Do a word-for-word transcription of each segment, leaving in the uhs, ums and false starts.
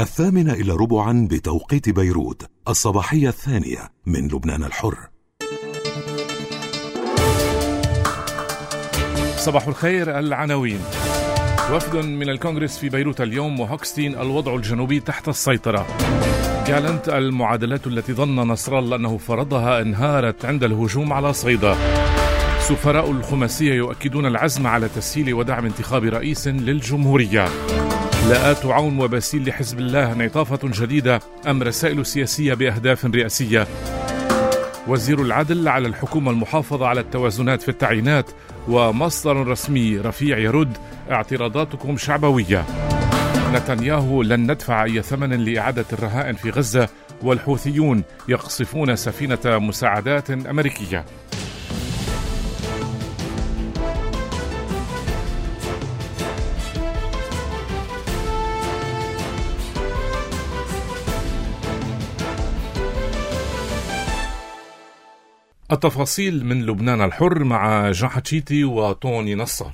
الثامنة إلى ربعا بتوقيت بيروت، الصباحية الثانية من لبنان الحر. صباح الخير. العناوين: وفد من الكونغرس في بيروت اليوم، وهوكستين الوضع الجنوبي تحت السيطرة. جالنت: المعادلات التي ظن نصر الله أنه فرضها انهارت عند الهجوم على صيدا. سفراء الخماسية يؤكدون العزم على تسهيل ودعم انتخاب رئيس للجمهورية. لاءات عون وباسيل لحزب الله، انعطافة جديدة أم رسائل سياسية بأهداف رئاسية. وزير العدل: على الحكومة المحافظة على التوازنات في التعيينات. ومصدر رسمي رفيع يرد: اعتراضاتكم شعبوية. نتنياهو: لن ندفع أي ثمن لإعادة الرهائن في غزة. والحوثيون يقصفون سفينة مساعدات أمريكية. التفاصيل من لبنان الحر مع جان حتشيتي وطوني نصر.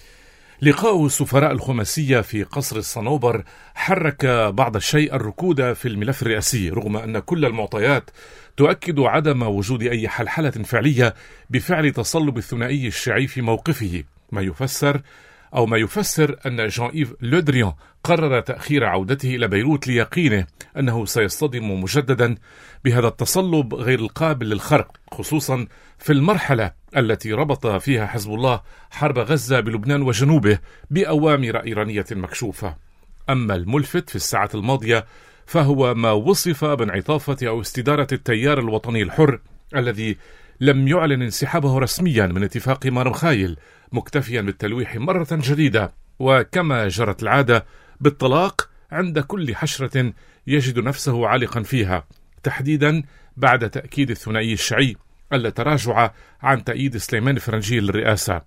لقاء سفراء الخماسية في قصر الصنوبر حرك بعض الشيء الركود في الملف الرئاسي، رغم أن كل المعطيات تؤكد عدم وجود أي حلحلة فعلية بفعل تصلب الثنائي الشيعي في موقفه، ما يفسر أو ما يفسر أن جان إيف لودريان قرر تأخير عودته إلى بيروت ليقينه أنه سيصطدم مجددا بهذا التصلب غير القابل للخرق، خصوصا في المرحلة التي ربط فيها حزب الله حرب غزة بلبنان وجنوبه بأوامر إيرانية مكشوفة. أما الملفت في الساعة الماضية فهو ما وصف بانعطافة أو استدارة التيار الوطني الحر الذي لم يعلن انسحابه رسميا من اتفاق مارمخايل، مكتفيا بالتلويح مرة جديدة، وكما جرت العادة بالطلاق عند كل حشرة يجد نفسه عالقا فيها، تحديدا بعد تأكيد الثنائي الشيعي التراجع عن تأييد سليمان الفرنجي للرئاسة،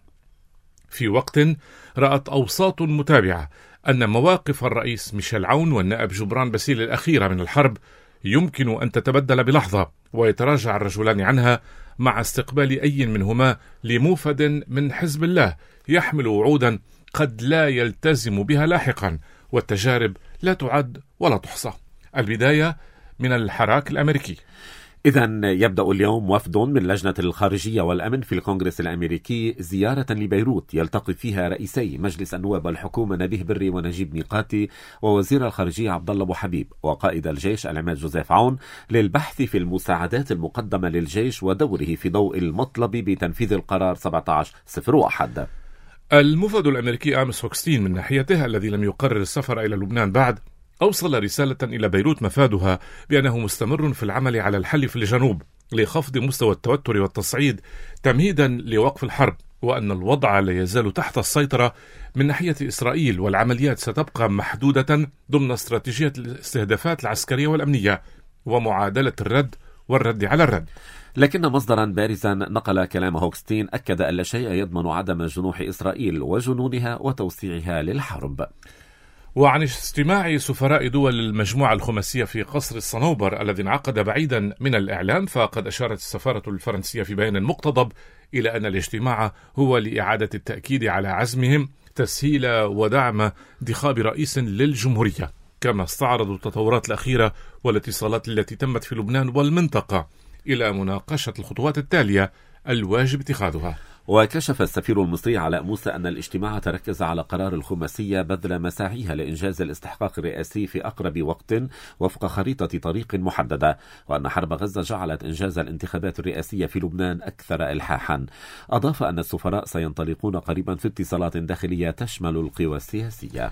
في وقت رأت أوساط متابعة أن مواقف الرئيس ميشيل عون والنائب جبران باسيل الأخيرة من الحرب يمكن أن تتبدل بلحظة ويتراجع الرجلان عنها، مع استقبال أي منهما لموفد من حزب الله يحمل وعودا قد لا يلتزم بها لاحقا، والتجارب لا تعد ولا تحصى. البداية من الحراك الأمريكي. إذن يبدأ اليوم وفد من لجنة الخارجية والأمن في الكونغرس الأمريكي زيارة لبيروت يلتقي فيها رئيسي مجلس النواب والحكومة نبيه بري ونجيب ميقاتي، ووزير الخارجية عبد الله أبو حبيب، وقائد الجيش العماد جوزيف عون، للبحث في المساعدات المقدمة للجيش ودوره في ضوء المطلب بتنفيذ القرار سبعة عشر صفر واحد. المفد الأمريكي آمس هوكستين من ناحيته الذي لم يقرر السفر إلى لبنان بعد، أوصل رسالة إلى بيروت مفادها بأنه مستمر في العمل على الحل في الجنوب لخفض مستوى التوتر والتصعيد تمهيدا لوقف الحرب، وأن الوضع لا يزال تحت السيطرة من ناحية إسرائيل، والعمليات ستبقى محدودة ضمن استراتيجية الاستهدافات العسكرية والأمنية ومعادلة الرد والرد على الرد. لكن مصدرا بارزا نقل كلام هوكستين أكد أن لا شيء يضمن عدم جنوح إسرائيل وجنونها وتوسيعها للحرب. وعن اجتماع سفراء دول المجموعة الخماسية في قصر الصنوبر الذي انعقد بعيدا من الإعلام، فقد أشارت السفارة الفرنسية في بيان مقتضب إلى أن الاجتماع هو لإعادة التأكيد على عزمهم تسهيل ودعم انتخاب رئيس للجمهورية، كما استعرضوا التطورات الأخيرة والاتصالات التي تمت في لبنان والمنطقة إلى مناقشة الخطوات التالية الواجب اتخاذها. وكشف السفير المصري علاء موسى أن الاجتماع تركز على قرار الخماسية بذل مساعيها لإنجاز الاستحقاق الرئاسي في أقرب وقت وفق خريطة طريق محددة، وأن حرب غزة جعلت إنجاز الانتخابات الرئاسية في لبنان أكثر إلحاحا. أضاف أن السفراء سينطلقون قريبا في اتصالات داخلية تشمل القوى السياسية.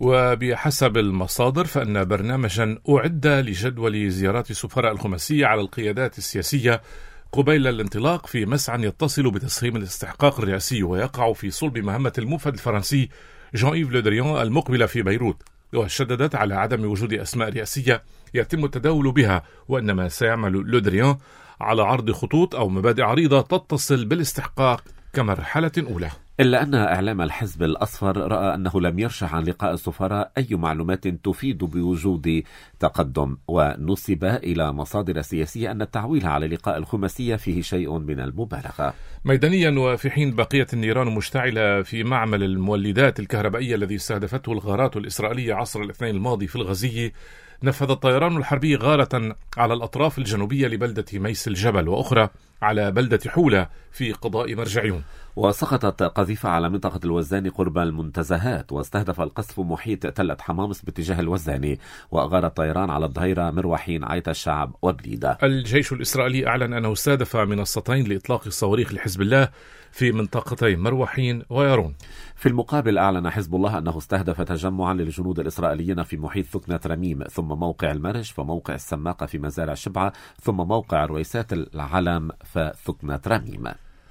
وبحسب المصادر فإن برنامجا أعد لجدول زيارات سفراء الخماسية على القيادات السياسية قبيل الانطلاق في مسعى يتصل بتسهيل الاستحقاق الرئاسي ويقع في صلب مهمة الموفد الفرنسي جان إيف لودريان المقبلة في بيروت، وشددت على عدم وجود أسماء رئاسية يتم التداول بها، وإنما سيعمل لودريان على عرض خطوط أو مبادئ عريضة تتصل بالاستحقاق كمرحلة أولى. إلا أن إعلام الحزب الأصفر رأى أنه لم يرشح عن لقاء السفراء أي معلومات تفيد بوجود تقدم، ونسب إلى مصادر سياسية أن التعويل على لقاء الخماسية فيه شيء من المبالغة. ميدانيا، وفي حين بقية النيران مشتعلة في معمل المولدات الكهربائية الذي استهدفته الغارات الإسرائيلية عصر الاثنين الماضي في الغزية، نفذ الطيران الحربي غارة على الأطراف الجنوبية لبلدة ميس الجبل، وأخرى على بلدة حولة في قضاء مرجعيون. وسقطت قذيفة على منطقة الوزاني قرب المنتزهات، واستهدف القصف محيط تلة حمامس باتجاه الوزاني، وأغار الطيران على الظهيرة مروحين عيت الشعب وبليدة. الجيش الإسرائيلي أعلن أنه استهدف منصتين لإطلاق الصواريخ لحزب الله في منطقتي مروحين ويارون. في المقابل أعلن حزب الله أنه استهدف تجمعا للجنود الإسرائيليين في محيط ثكنة رميم، ثم موقع المرج، وموقع السماقة في مزارع شبعة، ثم موقع الرويسات العلم في ثكنة رميم.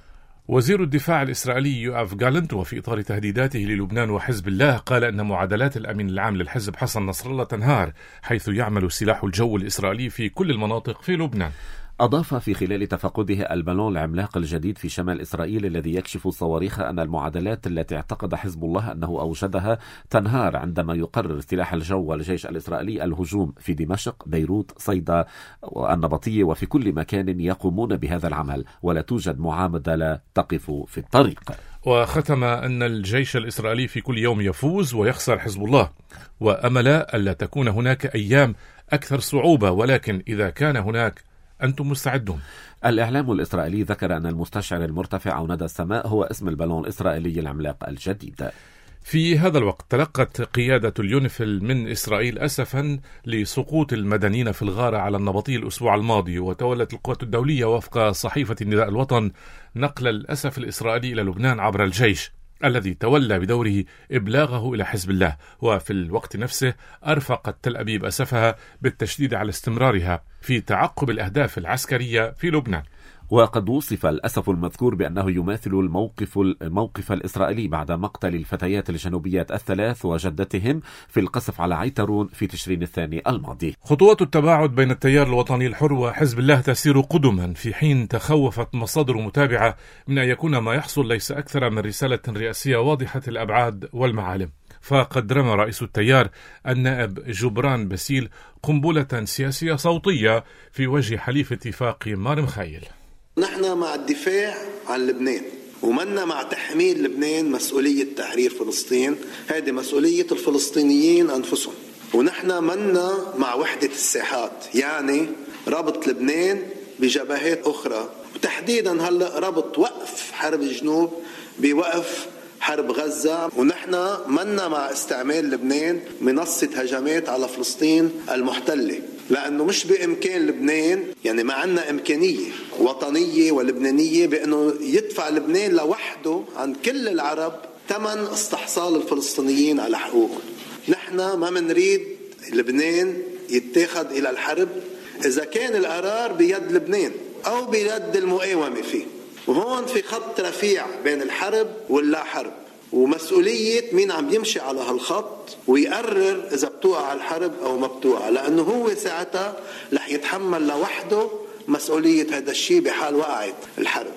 وزير الدفاع الإسرائيلي يوآف جالنت، وفي إطار تهديداته للبنان وحزب الله، قال أن معادلات الأمين العام للحزب حسن نصر الله تنهار، حيث يعمل سلاح الجو الإسرائيلي في كل المناطق في لبنان. أضاف في خلال تفقده البالون العملاق الجديد في شمال إسرائيل الذي يكشف الصواريخ أن المعادلات التي اعتقد حزب الله أنه أوجدها تنهار عندما يقرر سلاح الجو والجيش الإسرائيلي الهجوم في دمشق، بيروت، صيدا والنبطية وفي كل مكان يقومون بهذا العمل، ولا توجد معادلة تقف في الطريق. وختم أن الجيش الإسرائيلي في كل يوم يفوز ويخسر حزب الله، وأمل ألا تكون هناك أيام أكثر صعوبة، ولكن إذا كان هناك أنتم مستعدون. الإعلام الإسرائيلي ذكر أن المستشعر المرتفع أو ندى السماء هو اسم البالون الإسرائيلي العملاق الجديد. في هذا الوقت تلقت قيادة اليونيفيل من إسرائيل أسفا لسقوط المدنيين في الغارة على النبطي الأسبوع الماضي، وتولت القوات الدولية وفق صحيفة نداء الوطن نقل الأسف الإسرائيلي إلى لبنان عبر الجيش الذي تولى بدوره إبلاغه إلى حزب الله. وفي الوقت نفسه أرفقت تل أبيب أسفها بالتشديد على استمرارها في تعقب الأهداف العسكرية في لبنان. وقد وصف الأسف المذكور بأنه يماثل الموقف الموقف الإسرائيلي بعد مقتل الفتيات الجنوبيات الثلاث وجدتهم في القصف على عيترون في تشرين الثاني الماضي. خطوات التباعد بين التيار الوطني الحر وحزب الله تسير قدما، في حين تخوفت مصادر متابعة من أن يكون ما يحصل ليس أكثر من رسالة رئاسية واضحة الأبعاد والمعالم. فقد رمى رئيس التيار النائب جبران باسيل قنبلة سياسية صوتية في وجه حليف اتفاق مار مخيل. نحن مع الدفاع عن لبنان، ومنا مع تحميل لبنان مسؤولية تحرير فلسطين، هذه مسؤولية الفلسطينيين أنفسهم. ونحن منا مع وحدة الساحات، يعني ربط لبنان بجبهات أخرى، وتحديدا هلأ ربط وقف حرب الجنوب بوقف حرب غزة. ونحن منا مع استعمال لبنان منصة هجمات على فلسطين المحتلة، لأنه مش بإمكان لبنان، يعني ما عنا إمكانية وطنية ولبنانية بأنه يدفع لبنان لوحده عن كل العرب ثمن استحصال الفلسطينيين على حقوقهم. نحن ما منريد لبنان يتاخد إلى الحرب إذا كان القرار بيد لبنان أو بيد المقاومة فيه، وهون في خط رفيع بين الحرب واللا حرب، ومسؤولية مين عم يمشي على هالخط ويقرر إذا بتوقع على الحرب أو ما بتوقع، لأنه هو ساعتها رح يتحمل لوحده مسؤولية هذا الشيء بحال وقعت الحرب.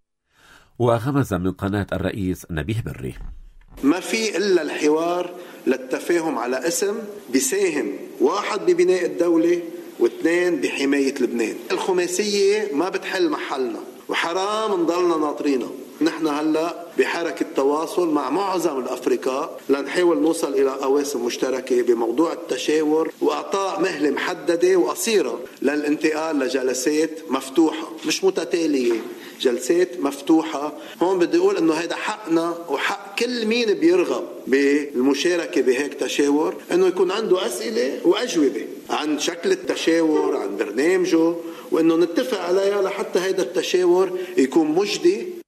وغمز من قناة الرئيس نبيه بري: ما في إلا الحوار للتفاهم على اسم بيساهم واحد ببناء الدولة واثنين بحماية لبنان. الخماسية ما بتحل محلنا، وحرام نضلنا ناطرينها. نحن هلأ بحركة تواصل مع معظم الأفرقاء لنحاول نوصل إلى قواسم مشتركة بموضوع التشاور، وأعطاء مهلة محددة وقصيرة للانتقال لجلسات مفتوحة مش متتالية، جلسات مفتوحة. هون بدي أقول أنه هذا حقنا وحق كل مين بيرغب بالمشاركة بهيك تشاور، أنه يكون عنده أسئلة وأجوبة عن شكل التشاور، عن برنامجه، وأنه نتفق عليها لحتى هذا التشاور يكون مجدي.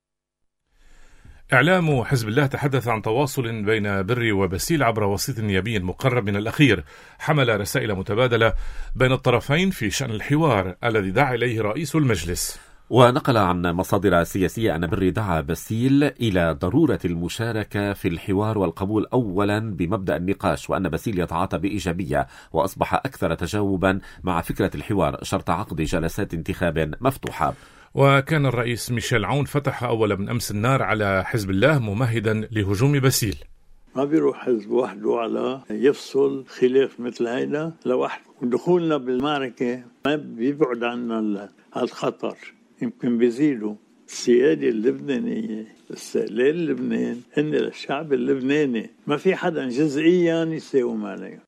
إعلام حزب الله تحدث عن تواصل بين بري وباسيل عبر وسيط نيابي مقرب من الأخير، حمل رسائل متبادلة بين الطرفين في شأن الحوار الذي دعا إليه رئيس المجلس. ونقل عن مصادر سياسية أن بري دعا باسيل إلى ضرورة المشاركة في الحوار والقبول أولا بمبدأ النقاش، وأن باسيل يتعاطى بإيجابية وأصبح أكثر تجاوبا مع فكرة الحوار شرط عقد جلسات انتخاب مفتوحة. وكان الرئيس ميشيل عون فتح أول من أمس النار على حزب الله ممهدا لهجوم باسيل. ما بيروح حزب وحده على يفصل خلاف مثل هيدا لوحده. دخولنا بالمعركة ما بيبعد عنا الخطر، يمكن بيزيدوا. السيادة اللبنانية، استقلال لبنان هن للشعب اللبناني، ما في حدا جزئيا يساوم عليه.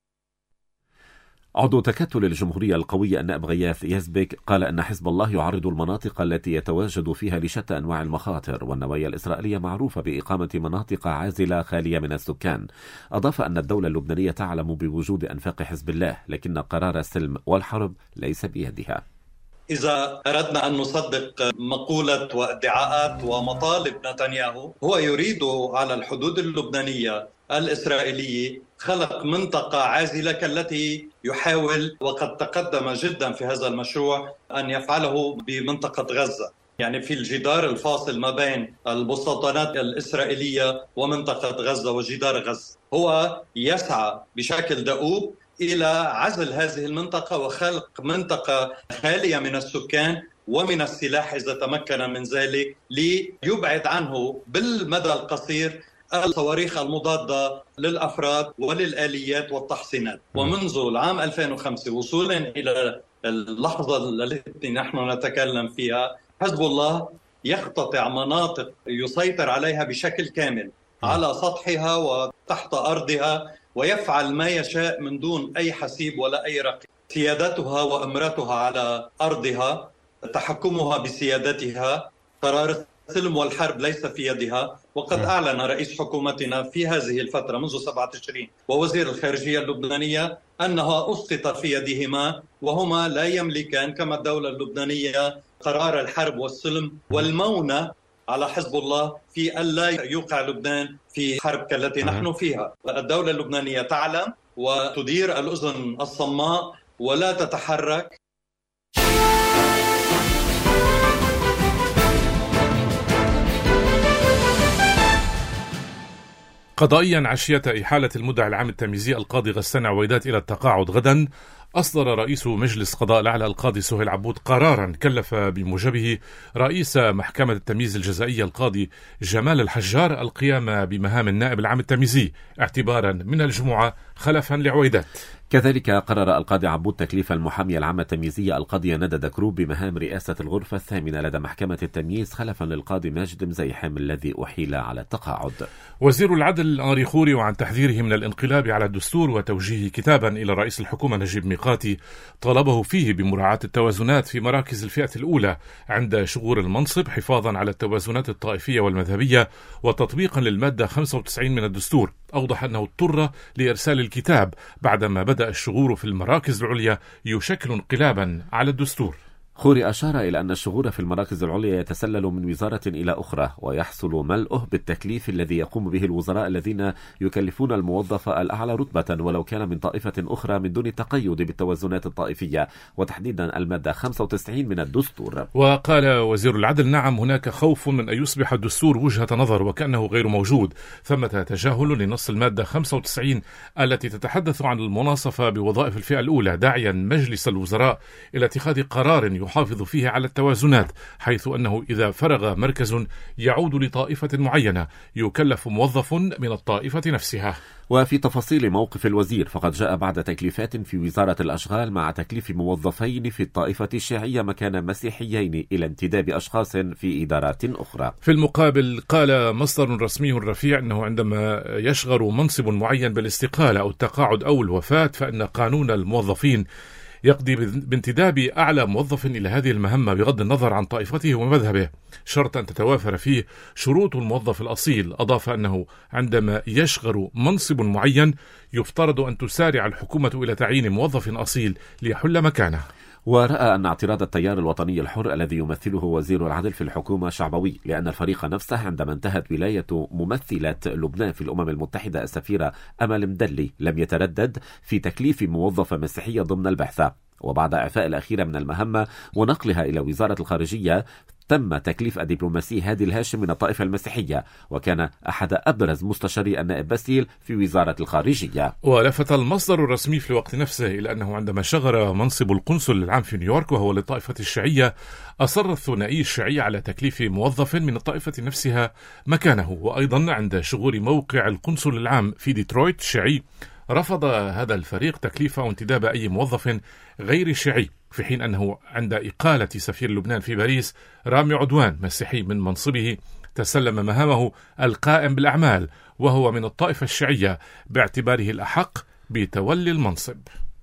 عضو تكتل الجمهورية القوية النائب غياث يزبك قال أن حزب الله يعرض المناطق التي يتواجد فيها لشتى أنواع المخاطر، والنوايا الإسرائيلية معروفة بإقامة مناطق عازلة خالية من السكان. أضاف أن الدولة اللبنانية تعلم بوجود أنفاق حزب الله، لكن قرار السلم والحرب ليس بيدها. إذا أردنا أن نصدق مقولة وادعاءات ومطالب نتنياهو، هو يريد على الحدود اللبنانية الإسرائيلية خلق منطقة عازلة كالتي يحاول وقد تقدم جدا في هذا المشروع أن يفعله بمنطقة غزة. يعني في الجدار الفاصل ما بين المستوطنات الإسرائيلية ومنطقة غزة وجدار غزة، هو يسعى بشكل دؤوب إلى عزل هذه المنطقة وخلق منطقة خالية من السكان ومن السلاح إذا تمكن من ذلك، ليبعد عنه بالمدى القصير الصواريخ المضادة للأفراد وللآليات والتحصينات. ومنذ العام ألفين وخمسة وصولا إلى اللحظة التي نحن نتكلم فيها، حزب الله يقتطع مناطق يسيطر عليها بشكل كامل على سطحها وتحت أرضها، ويفعل ما يشاء من دون أي حسيب ولا أي رقيب. سيادتها وإمرتها على أرضها، تحكمها بسيادتها، قرار السلم والحرب ليس في يدها. وقد أعلن رئيس حكومتنا في هذه الفترة منذ سبعة تشرين ووزير الخارجية اللبنانية أنها أسقط في يدهما، وهما لا يملكان كما الدولة اللبنانية قرار الحرب والسلم والمونة على حزب الله في ألا يوقع لبنان في حرب كالتي نحن فيها. الدولة اللبنانية تعلم وتدير الأذن الصماء ولا تتحرك. قضائيا عشية إحالة المدعي العام التمييزي القاضي غسان عويدات إلى التقاعد غدا، أصدر رئيس مجلس قضاء الأعلى القاضي سهيل عبود قرارا كلف بموجبه رئيس محكمة التمييز الجزائية القاضي جمال الحجار القيام بمهام النائب العام التمييزي اعتبارا من الجمعة خلفا لعويدات. كذلك قرر القاضي عبود تكليف المحامية العامة التمييزية القاضية ندى دكروب بمهام رئاسة الغرفة الثامنة لدى محكمة التمييز خلفا للقاضي ماجد مزيحم الذي أحيل على التقاعد. وزير العدل أنري خوري، وعن تحذيره من الانقلاب على الدستور وتوجيهه كتابا إلى رئيس الحكومة نجيب ميقاتي طالبه فيه بمراعاة التوازنات في مراكز الفئة الأولى عند شغور المنصب حفاظا على التوازنات الطائفية والمذهبية وتطبيقا للمادة خمسة وتسعين من الدستور. أوضح أنه اضطر لإرسال الكتاب بعدما بدأ الشغور في المراكز العليا يشكل انقلابا على الدستور. خوري أشار إلى أن الشغور في المراكز العليا يتسلل من وزارة إلى أخرى، ويحصل ملئه بالتكليف الذي يقوم به الوزراء الذين يكلفون الموظف الأعلى رتبة ولو كان من طائفة أخرى من دون التقيد بالتوازنات الطائفية، وتحديدا المادة خمسة وتسعين من الدستور. وقال وزير العدل: نعم، هناك خوف من أن يصبح الدستور وجهة نظر وكأنه غير موجود، ثمة تجاهل لنص المادة خمسة وتسعين التي تتحدث عن المناصفة بوظائف الفئة الأولى، داعيا مجلس الوزراء إلى اتخاذ قرار يحافظ فيه على التوازنات، حيث أنه إذا فرغ مركز يعود لطائفة معينة يكلف موظف من الطائفة نفسها. وفي تفاصيل موقف الوزير، فقد جاء بعد تكليفات في وزارة الأشغال مع تكليف موظفين في الطائفة الشيعية مكان مسيحيين إلى انتداب أشخاص في إدارات أخرى. في المقابل قال مصدر رسمي رفيع أنه عندما يشغل منصب معين بالاستقالة أو التقاعد أو الوفاة فإن قانون الموظفين يقضي بانتداب أعلى موظف إلى هذه المهمة بغض النظر عن طائفته ومذهبه، شرط أن تتوافر فيه شروط الموظف الأصيل. أضاف أنه عندما يشغل منصب معين يفترض أن تسارع الحكومة إلى تعيين موظف أصيل ليحل مكانه. ورأى أن اعتراض التيار الوطني الحر الذي يمثله وزير العدل في الحكومة شعبوي، لأن الفريق نفسه عندما انتهت ولاية ممثلة لبنان في الأمم المتحدة السفيرة أمل مدلي لم يتردد في تكليف موظفة مسيحية ضمن البعثة، وبعد إعفاء الأخيرة من المهمة ونقلها إلى وزارة الخارجية تم تكليف الدبلوماسي هادي الهاشم من الطائفة المسيحية، وكان أحد أبرز مستشاري النائب باسيل في وزارة الخارجية. ولفت المصدر الرسمي في الوقت نفسه إلى أنه عندما شغل منصب القنصل العام في نيويورك وهو للطائفة الشيعية، أصر الثنائي الشيعي على تكليف موظف من الطائفة نفسها مكانه. وأيضا عند شغور موقع القنصل العام في ديترويت الشيعي، رفض هذا الفريق تكليف أو انتداب أي موظف غير شيعي، في حين أنه عند إقالة سفير لبنان في باريس رامي عدوان مسيحي من منصبه تسلم مهامه القائم بالأعمال وهو من الطائفة الشيعية باعتباره الأحق بتولي المنصب.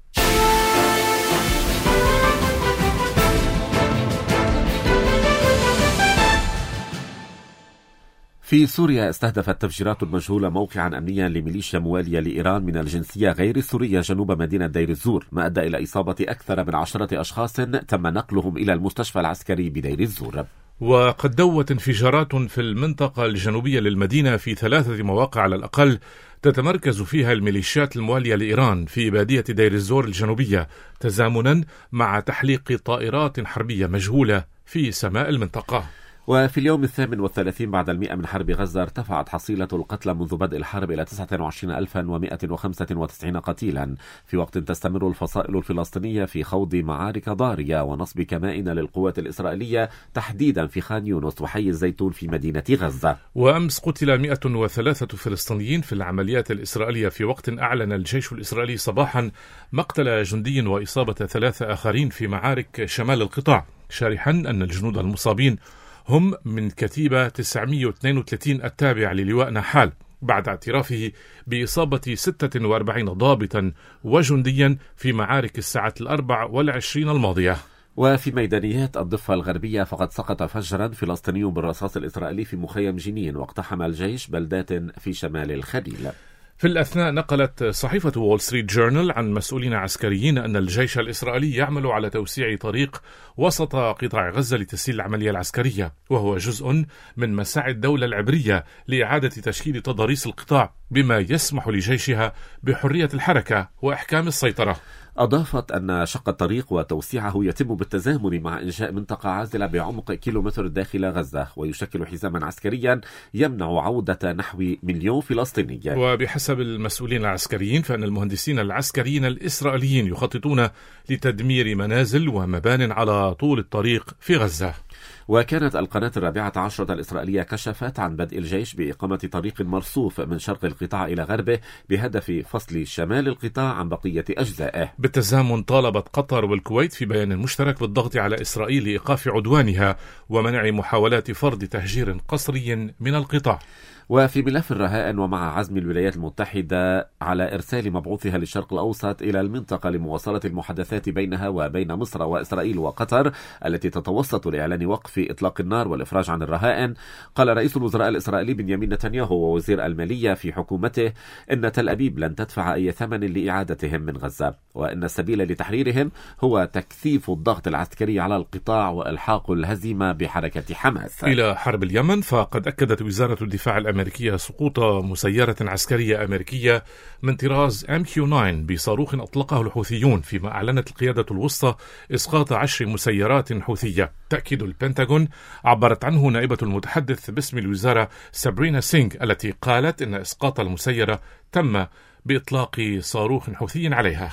في سوريا استهدفت تفجيرات مجهولة موقعا أمنيا لميليشيا موالية لإيران من الجنسية غير السورية جنوب مدينة دير الزور، ما أدى إلى إصابة أكثر من عشرة أشخاص تم نقلهم إلى المستشفى العسكري بدير الزور. وقد دوت انفجارات في المنطقة الجنوبية للمدينة في ثلاثة مواقع على الأقل تتمركز فيها الميليشيات الموالية لإيران في بادية دير الزور الجنوبية، تزامنا مع تحليق طائرات حربية مجهولة في سماء المنطقة. وفي اليوم الثامن والثلاثين بعد المئة من حرب غزة ارتفعت حصيلة القتلى منذ بدء الحرب إلى تسعة وعشرين ألفا ومئة وخمسة وتسعين قتيلا، في وقت تستمر الفصائل الفلسطينية في خوض معارك ضارية ونصب كمائن للقوات الإسرائيلية تحديدا في خان يونس وحي الزيتون في مدينة غزة. وأمس قتل مئة وثلاثة فلسطينيين في العمليات الإسرائيلية، في وقت أعلن الجيش الإسرائيلي صباحا مقتل جندي وإصابة ثلاثة آخرين في معارك شمال القطاع، شارحا أن الجنود المصابين هم من كتيبة تسعمئة واثنين وثلاثين التابع للواء نحال، بعد اعترافه بإصابة ستة وأربعين ضابطا وجنديا في معارك الساعة الأربع والعشرين الماضية. وفي ميدانيات الضفة الغربية فقد سقط فجرا فلسطيني بالرصاص الإسرائيلي في مخيم جنين، واقتحم الجيش بلدات في شمال الخليل. في الأثناء نقلت صحيفة وول ستريت جورنال عن مسؤولين عسكريين أن الجيش الإسرائيلي يعمل على توسيع طريق وسط قطاع غزة لتسهيل العملية العسكرية، وهو جزء من مساعي الدولة العبرية لإعادة تشكيل تضاريس القطاع بما يسمح لجيشها بحرية الحركة وإحكام السيطرة. أضافت أن شق الطريق وتوسيعه يتم بالتزامن مع إنشاء منطقة عازلة بعمق كيلومتر داخل غزة، ويشكل حزاما عسكريا يمنع عودة نحو مليون فلسطيني. وبحسب المسؤولين العسكريين فإن المهندسين العسكريين الإسرائيليين يخططون لتدمير منازل ومبان على طول الطريق في غزة. وكانت القناة الرابعة عشرة الإسرائيلية كشفت عن بدء الجيش بإقامة طريق مرصوف من شرق القطاع إلى غربه بهدف فصل شمال القطاع عن بقية أجزائه. بالتزامن طالبت قطر والكويت في بيان مشترك بالضغط على إسرائيل لإيقاف عدوانها ومنع محاولات فرض تهجير قسري من القطاع. وفي ملف الرهائن، ومع عزم الولايات المتحدة على إرسال مبعوثها للشرق الأوسط إلى المنطقة لمواصلة المحادثات بينها وبين مصر وإسرائيل وقطر التي تتوسط لإعلان وقف إطلاق النار والإفراج عن الرهائن، قال رئيس الوزراء الإسرائيلي بنيامين نتنياهو ووزير المالية في حكومته إن تل أبيب لن تدفع أي ثمن لإعادتهم من غزة، وإن السبيل لتحريرهم هو تكثيف الضغط العسكري على القطاع وإلحاق الهزيمة بحركة حماس. إلى حرب اليمن، فقد أكدت وزارة الدفاع الأمريكية الأمريكية سقوط مسيرة عسكرية أمريكية من طراز إم كيو تسعة بصاروخ أطلقه الحوثيون، فيما أعلنت القيادة الوسطى إسقاط عشر مسيرات حوثية. تأكيد البنتاغون عبرت عنه نائبة المتحدث باسم الوزارة سابرينا سينغ، التي قالت إن إسقاط المسيرة تم بإطلاق صاروخ حوثي عليها.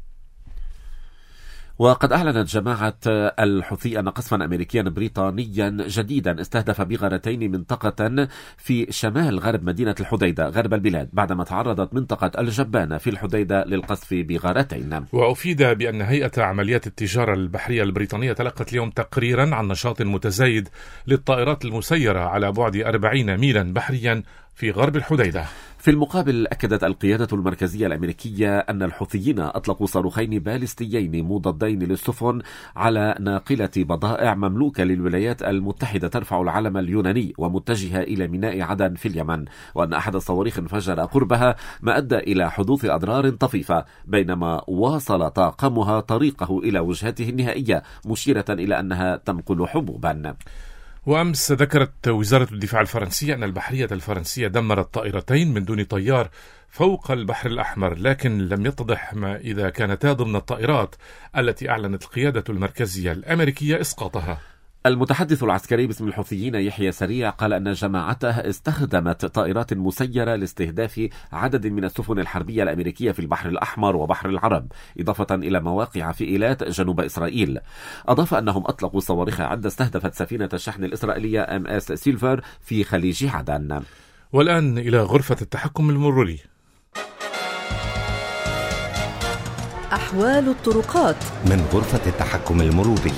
وقد أعلنت جماعة الحوثي أن قصفا أمريكيا بريطانيا جديدا استهدف بغارتين منطقة في شمال غرب مدينة الحديدة غرب البلاد، بعدما تعرضت منطقة الجبانة في الحديدة للقصف بغارتين. وأفيد بأن هيئة عمليات التجارة البحرية البريطانية تلقت اليوم تقريرا عن نشاط متزايد للطائرات المسيرة على بعد أربعين ميلا بحريا في غرب الحديدة. في المقابل، أكدت القيادة المركزية الأمريكية أن الحوثيين أطلقوا صاروخين باليستيين مضادين للسفن على ناقلة بضائع مملوكة للولايات المتحدة ترفع العلم اليوناني ومتجهة إلى ميناء عدن في اليمن، وأن أحد الصواريخ انفجر قربها ما أدى إلى حدوث أضرار طفيفة، بينما واصل طاقمها طريقه إلى وجهته النهائية، مشيرة إلى أنها تنقل حبوبا. وأمس ذكرت وزارة الدفاع الفرنسية أن البحرية الفرنسية دمرت طائرتين من دون طيار فوق البحر الأحمر، لكن لم يتضح ما إذا كانتا ضمن الطائرات التي أعلنت القيادة المركزية الأمريكية إسقاطها. المتحدث العسكري باسم الحوثيين يحيى سريع قال أن جماعته استخدمت طائرات مسيرة لاستهداف عدد من السفن الحربية الأمريكية في البحر الأحمر وبحر العرب، إضافة إلى مواقع في إيلات جنوب إسرائيل. أضاف أنهم أطلقوا صواريخ عدة استهدفت سفينة الشحن الإسرائيلية ام اس سيلفر في خليج عدن. والآن إلى غرفة التحكم المروري. أحوال الطرقات من غرفة التحكم المروري،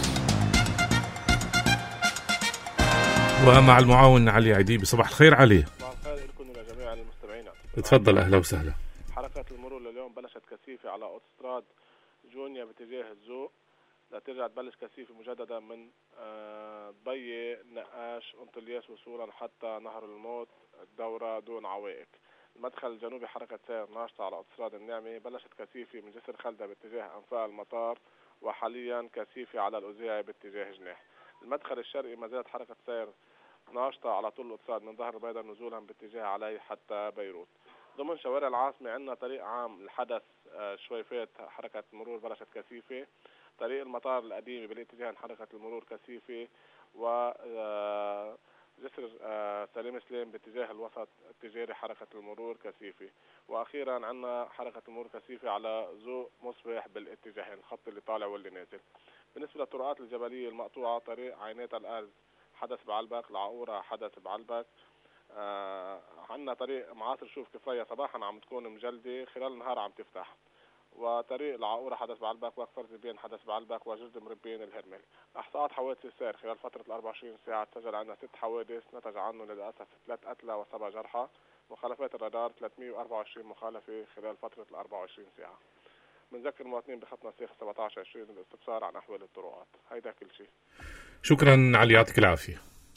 ومع المعاون علي عديب. صباح الخير علي. صباح الخير لكم ولجميع المستمعين. تفضل، أهلا وسهلا. حركة المرور اليوم بلشت كثيفة على أوتوستراد جونيا باتجاه الزوق، لا ترجع تبلش كثيفة مجددا من ضبية نقاش أنطلياس وصولا حتى نهر الموت الدورة دون عوائق. المدخل الجنوبي حركة سير ناشطة على أوتوستراد النعمة بلشت كثيفة من جسر خلدة باتجاه أنفاق المطار، وحاليا كثيفة على الأوزيعي باتجاه جناح. المدخل الشرقي ما زالت حركة سير ناشطة على طول الأوتوستراد من ظهر البيضاء نزولا باتجاه علي حتى بيروت. ضمن شوارع العاصمة عندنا طريق عام الحدث شويفات حركة المرور بلشت كثيفة. طريق المطار القديم بالاتجاه حركة المرور كثيفة، و جسر سليم سليم باتجاه الوسط التجاري حركة المرور كثيفة. وأخيرا عندنا حركة المرور كثيفة على ذوق مصباح بالاتجاهين، الخط اللي طالع واللي نازل. بالنسبة للطرقات الجبلية المقطوعة، طريق عينات الأرز حدث بعلبك، العقورة حدث بعلبك. آه عندنا طريق معاصر شوف كفاية صباحا عم تكون مجلدة، خلال النهار عم تفتح. وطريق العقورة حدث بعلبك، وكفر زبين حدث بعلبك، وجرد مربين الهرمل. احصاءات حوادث السير خلال فترة الأربع وعشرين ساعة تسجل عندنا ست حوادث نتج عنه للأسف ثلاث قتلى وسبع جرحى. مخالفات الرادار ثلاثمئة وأربعة وعشرين مخالفة خلال فترة الأربع وعشرين ساعة. بنذكر المواطنين بخطنا سيخ سبعة عشر عشرين للاستفسار عن أحوال الطرقات. هيدا كل شيء. شكرا علي، يعطيك العافية.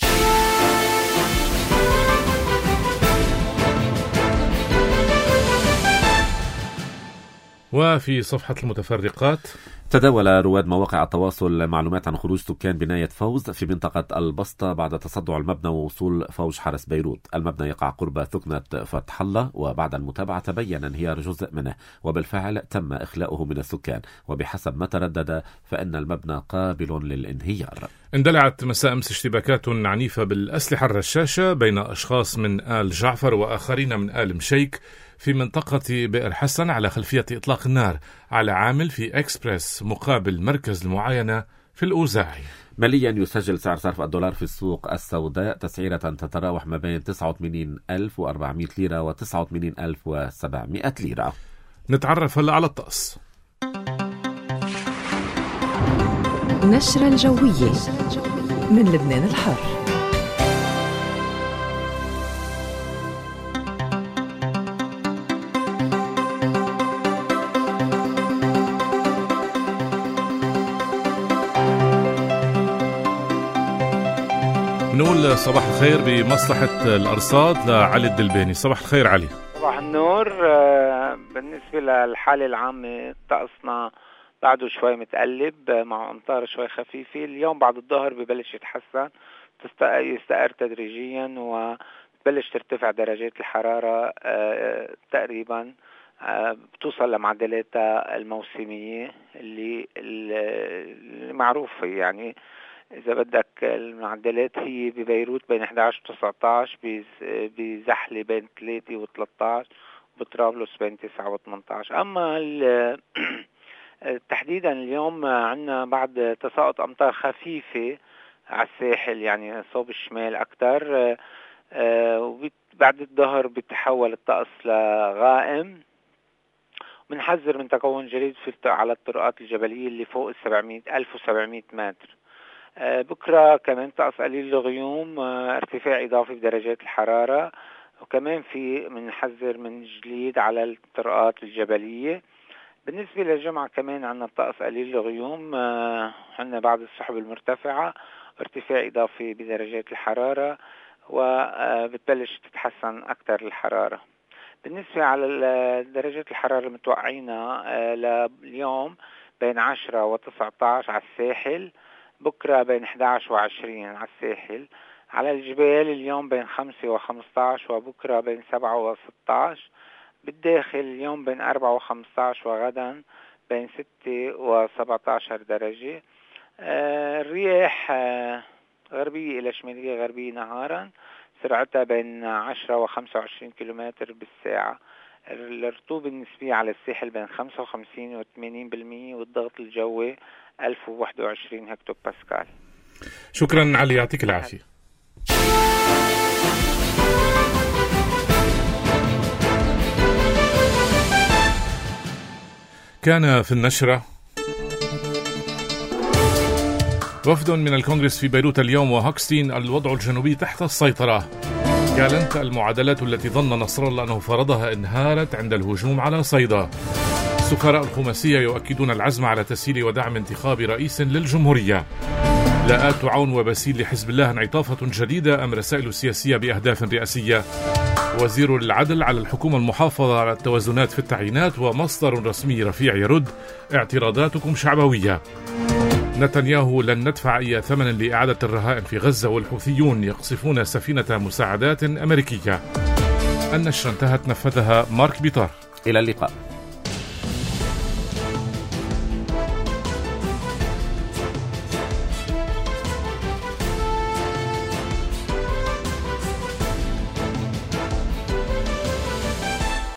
وفي صفحة المتفرقات، تداول رواد مواقع التواصل معلومات عن خروج سكان بناية فوز في منطقة البسطة بعد تصدع المبنى ووصول فوج حرس بيروت. المبنى يقع قرب ثكنة فتح الله، وبعد المتابعة تبين انهيار جزء منه، وبالفعل تم إخلاؤه من السكان، وبحسب ما تردد فإن المبنى قابل للانهيار. اندلعت مساء أمس اشتباكات عنيفة بالأسلحة الرشاشة بين أشخاص من آل جعفر وآخرين من آل مشيك في منطقة بئر حسن على خلفية إطلاق النار على عامل في إكسبرس مقابل مركز المعاينة في الأوزاعي. ماليا يسجل سعر صرف الدولار في السوق السوداء تسعيرة تتراوح ما بين تسعة وثمانين ألف وأربعمئة ليرة و تسعة وثمانين ألف وسبعمئة ليرة. نتعرف هلا على الطقس. نشرة الجوية من لبنان الحر. نقول صباح الخير بمصلحة الأرصاد لعلي الدلباني. صباح الخير علي. صباح النور. بالنسبة للحالة العامة طقسنا بعده شوي متقلب مع أمطار شوي خفيفة. اليوم بعد الظهر ببلش يتحسن، يستقر تدريجيا وبلش ترتفع درجات الحرارة تقريبا بتوصل لمعدلاتها الموسمية اللي المعروفة. يعني إذا بدك المعدلات هي ببيروت بين أحد عشر و تسعة عشر، بزحلة بين ثلاثة و ثلاثة عشر، بطرابلس بين تسعة و ثمانية عشر. أما تحديدا اليوم عندنا بعد تساقط أمطار خفيفة على الساحل، يعني صوب الشمال أكتر. وبعد الظهر بيتحول الطقس لغائم. بنحذر من تكون جليد في على الطرقات الجبلية اللي فوق السبعمئة ألف وسبعمئة متر. بكرة كمان طقس قليل الغيوم، ارتفاع إضافي بدرجات الحرارة، وكمان في منحذر من جليد على الطرقات الجبلية. بالنسبة للجمعة كمان عندنا طقس قليل الغيوم، عندنا بعض السحب المرتفعة، ارتفاع إضافي بدرجات الحرارة، وبتبلش تتحسن أكثر الحرارة. بالنسبة على درجات الحرارة المتوقعينها لليوم بين عشرة و تسعة عشر على الساحل، بكرة بين أحد عشر و عشرين على الساحل. على الجبال اليوم بين خمسة و خمسة عشر، وبكرة بين سبعة و ستة عشر. بالداخل اليوم بين أربعة و خمسة عشر، وغدا بين ستة و سبعة عشر درجة. آه الرياح آه غربية إلى شمالية غربية نهارا، سرعتها بين عشرة وخمسة وعشرين كيلومتر بالساعة. الرطوبة النسبية على الساحل بين خمسة وخمسين وثمانين بالمئة، والضغط الجوي ألف وواحد وعشرين هكتو باسكال. شكرا علي، يعطيك العافية. كان في النشرة وفد من الكونغرس في بيروت اليوم وهوكستين الوضع الجنوبي تحت السيطرة. قالت المعادلات التي ظن نصر الله أنه فرضها انهارت عند الهجوم على صيدا. السفراء الخماسية يؤكدون العزم على تسهيل ودعم انتخاب رئيس للجمهورية. لاءات تعاون وبسيل لحزب الله انعطافة جديدة أم رسائل سياسية بأهداف رئاسية. وزير العدل على الحكومة المحافظة على التوازنات في التعيينات، ومصدر رسمي رفيع يرد اعتراضاتكم شعبوية. نتنياهو لن ندفع أي ثمن لإعادة الرهائن في غزة، والحوثيون يقصفون سفينة مساعدات أمريكية. النشرة انتهت، نفذها مارك بيطار. إلى اللقاء.